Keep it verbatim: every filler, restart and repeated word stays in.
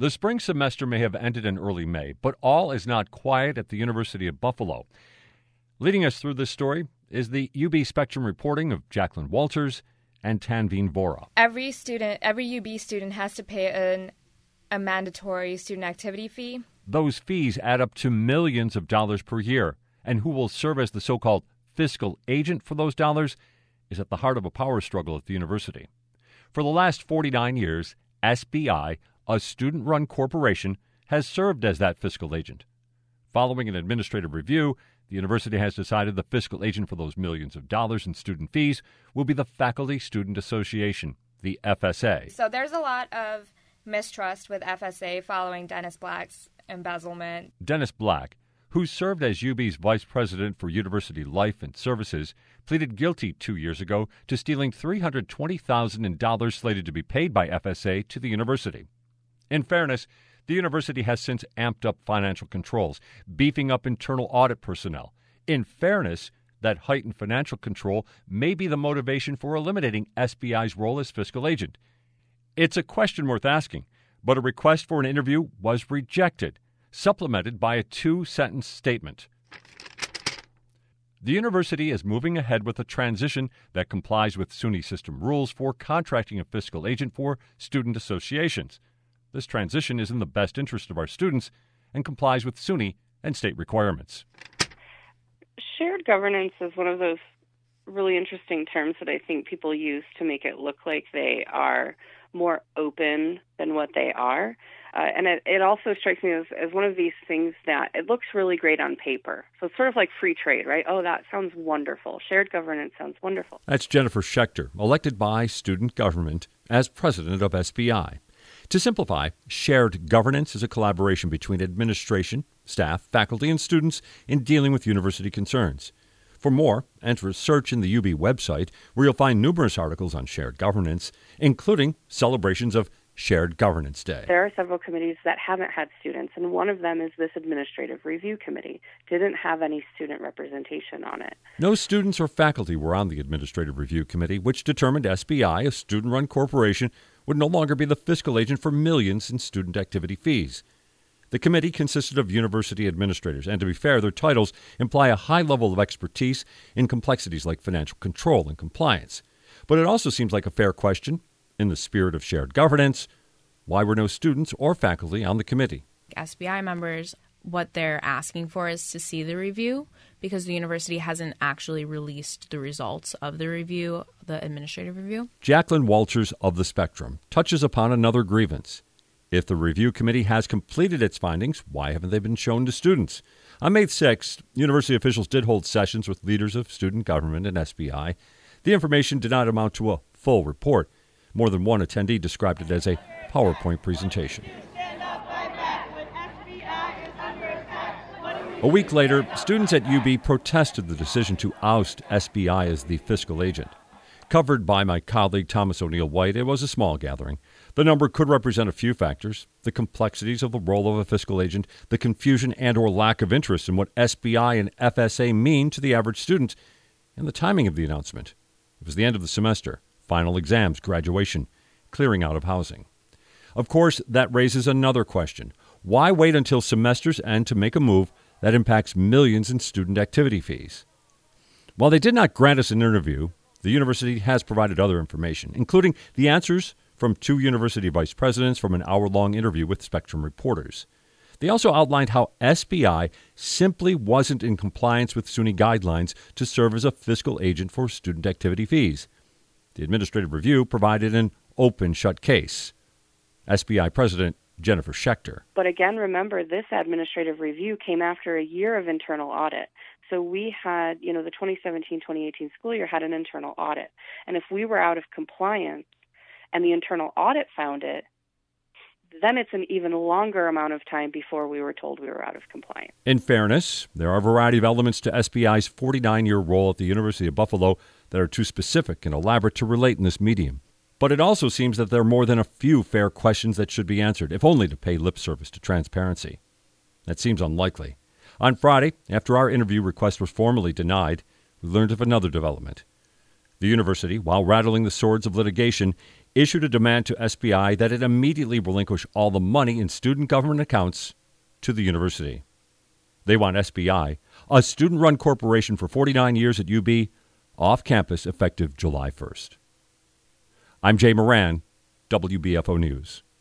The spring semester may have ended in early May, but all is not quiet at the University of Buffalo. Leading us through this story is the U B Spectrum reporting of Jacqueline Walters and Tanveen Vora. Every student, every U B student has to pay an, a mandatory student activity fee. Those fees add up to millions of dollars per year, and who will serve as the so-called fiscal agent for those dollars is at the heart of a power struggle at the university. For the last forty-nine years, S B I, a student-run corporation, has served as that fiscal agent. Following an administrative review, the university has decided the fiscal agent for those millions of dollars in student fees will be the Faculty Student Association, the F S A. So there's a lot of mistrust with F S A following Dennis Black's embezzlement. Dennis Black, who served as U B's vice president for University Life and Services, pleaded guilty two years ago to stealing three hundred twenty thousand dollars slated to be paid by F S A to the university. In fairness, the university has since amped up financial controls, beefing up internal audit personnel. In fairness, that heightened financial control may be the motivation for eliminating S B I's role as fiscal agent. It's a question worth asking, but a request for an interview was rejected, supplemented by a two-sentence statement. The university is moving ahead with a transition that complies with SUNY system rules for contracting a fiscal agent for student associations. This transition is in the best interest of our students and complies with SUNY and state requirements. Shared governance is one of those really interesting terms that I think people use to make it look like they are more open than what they are. Uh, and it, it also strikes me as, as one of these things that it looks really great on paper. So it's sort of like free trade, right? Oh, that sounds wonderful. Shared governance sounds wonderful. That's Jennifer Schechter, elected by student government as president of S B I. To simplify, shared governance is a collaboration between administration, staff, faculty, and students in dealing with university concerns. For more, enter a search in the U B website, where you'll find numerous articles on shared governance, including celebrations of Shared Governance Day. There are several committees that haven't had students, and one of them is this Administrative Review Committee. Didn't have any student representation on it. No students or faculty were on the Administrative Review Committee, which determined S B I, a student-run corporation, would no longer be the fiscal agent for millions in student activity fees. The committee consisted of university administrators, and to be fair, their titles imply a high level of expertise in complexities like financial control and compliance. But it also seems like a fair question, in the spirit of shared governance, why were no students or faculty on the committee? S B I members, what they're asking for is to see the review, because the university hasn't actually released the results of the review, the administrative review. Jacqueline Walters of the Spectrum touches upon another grievance. If the review committee has completed its findings, why haven't they been shown to students? On May sixth, university officials did hold sessions with leaders of student government and S B I. The information did not amount to a full report. More than one attendee described it as a PowerPoint presentation. A week later, students at U B protested the decision to oust S B I as the fiscal agent. Covered by my colleague Thomas O'Neill White, it was a small gathering. The number could represent a few factors: the complexities of the role of a fiscal agent, the confusion and or lack of interest in what S B I and F S A mean to the average student, and the timing of the announcement. It was the end of the semester, final exams, graduation, clearing out of housing. Of course, that raises another question. Why wait until semesters end to make a move that impacts millions in student activity fees? While they did not grant us an interview, the university has provided other information, including the answers from two university vice presidents from an hour-long interview with Spectrum reporters. They also outlined how S B I simply wasn't in compliance with SUNY guidelines to serve as a fiscal agent for student activity fees. The administrative review provided an open-shut case. S B I President Jennifer Schechter. But again, remember, this administrative review came after a year of internal audit. So we had, you know, the twenty seventeen twenty eighteen school year had an internal audit. And if we were out of compliance and the internal audit found it, then it's an even longer amount of time before we were told we were out of compliance. In fairness, there are a variety of elements to S B I's forty-nine-year role at the University of Buffalo that are too specific and elaborate to relate in this medium. But it also seems that there are more than a few fair questions that should be answered, if only to pay lip service to transparency. That seems unlikely. On Friday, after our interview request was formally denied, we learned of another development. The university, while rattling the swords of litigation, issued a demand to S B I that it immediately relinquish all the money in student government accounts to the university. They want S B I, a student-run corporation for forty-nine years at U B, off campus effective July first. I'm Jay Moran, W B F O News.